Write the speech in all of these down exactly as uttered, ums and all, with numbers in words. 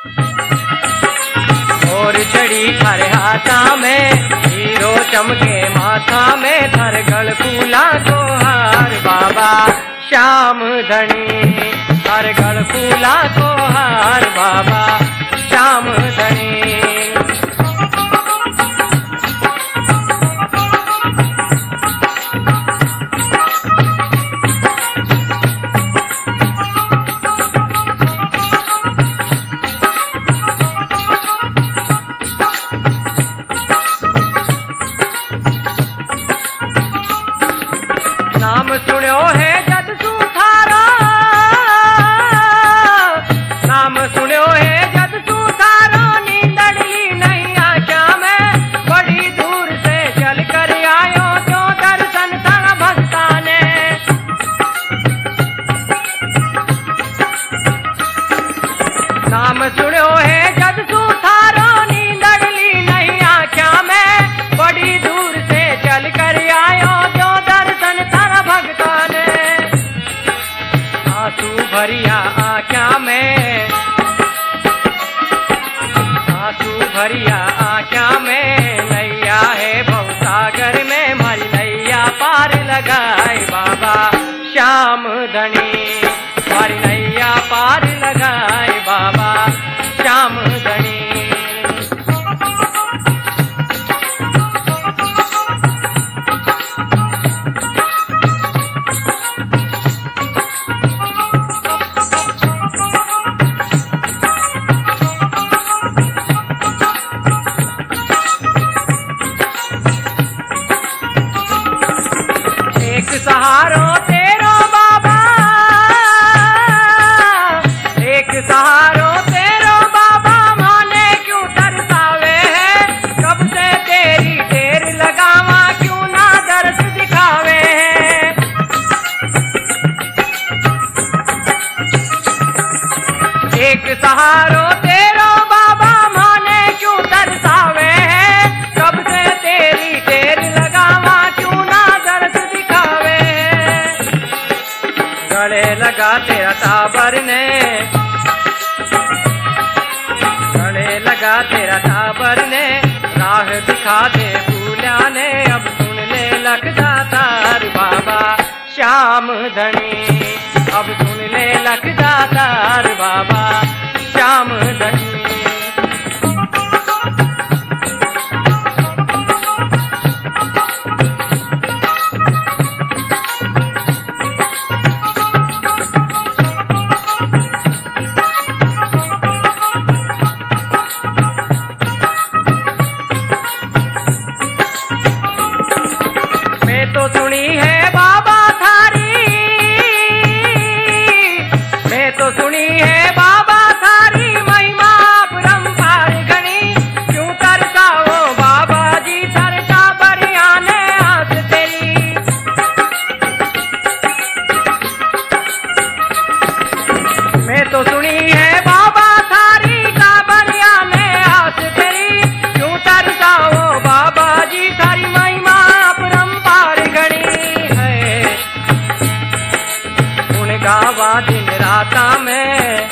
और चढ़ी थारे हाथा में, हीरो चमके माथा में, थर गल फूला को हार बाबा श्याम धनी, थर गल फूला को हार बाबा श्याम धनी। नाम सुन्यो है जद सुथारा, नाम सुन्यो है जद सुथारा, नींदड़ी नहीं आशा में, बड़ी दूर से चल कर आयो जो दर्शन था भक्ता ने। नाम सुन्यो है जद सुथारा, नींदड़ी नहीं आशा में, बड़ी दूर से चल कर आयो जो दर्शन था भगता ने। आंसू भरिया आँखा में, आंसू भरिया आँखा में, नैया है भवसागर में, मारी नैया पार लगाए बाबा श्याम धनी, मारी नैया पार लगाए बाबा श्याम धनी। एक सहारो तेरो बाबा, एक सहारो तेरो बाबा, माने क्यों तरसावे है, कब से तेरी देर लगावा, क्यों ना दर्द दिखावे है। एक सहारो तेरो बाबा, माने क्यों तरसावे है, कब से तेरी देर लगावा, क्यों ना दर्द दिखावे। गले लगा तेरा टाबर ने, गले लगा तेरा टाबर ने, राह दिखा दे भूला ने, अब सुन ले लख दातार बाबा श्याम धनी, अब सुन ले लख दातार बाबा श्याम धनी। मैं तो सुनी है बाबा थारी, मैं तो सुनी है बाबा थारी, महिमा परम्पार घनी, क्यों तरसाओ बाबा जी तरसा बरिया ने आस तेरी। मैं तो सुनी है बाबा थारी का बरिया ने आस तेरी, क्यों तरसाओ बाबा जी थारी महिमा परम्पार घनी है। गुण गावा दिन राता में,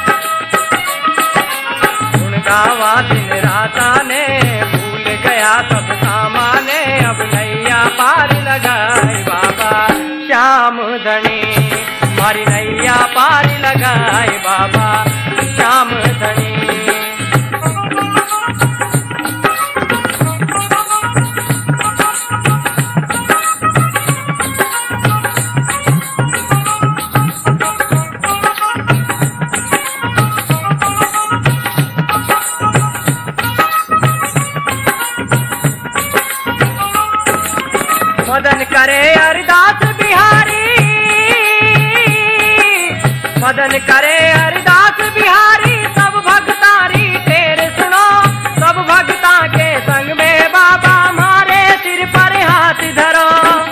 गुण गावा दिन राता ने, भूल गया सब सामाने, अब नैया पार लगाए बाबा श्याम धनी, मारी नैया पार लगाए बाबा श्याम धनी। मदन करे अरदास बिहारी, मदन करे अरदास बिहारी, सब भक्तारी तेरे सुनो, सब भक्ता के संग में बाबा मारे सिर पर हाथ धरो।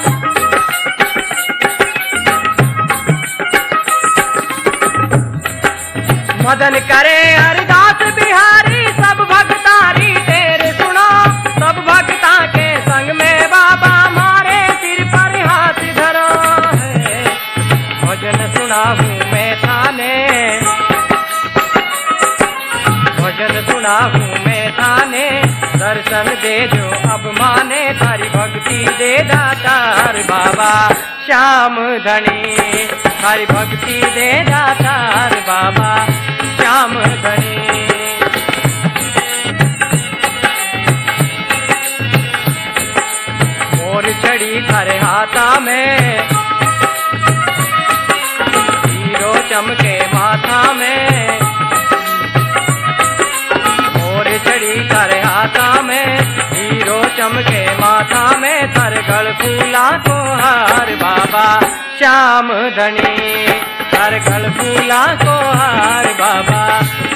मदन करे अरदास बिहारी, सब भक्तारी तेरे सुनो, सब भक्ता के संग में बाबा मारे सिर पर हाथ धरो है। भजन सुनाऊं मैं थाने, करुणा हूँ मैं थाने, दर्शन दे जो अब माने, थारी भक्ति दे दातार बाबा श्याम धनी, थारी भक्ति दे दातार बाबा श्याम धनी। मोर चढ़ी थारे हाथा में, हीरो चमके माथा में, मोर चढ़ी थारे हाथा में, हीरो चमके माथा में, थर गल फूला को हार बाबा श्याम धनी, थर गल फूला को हार बाबा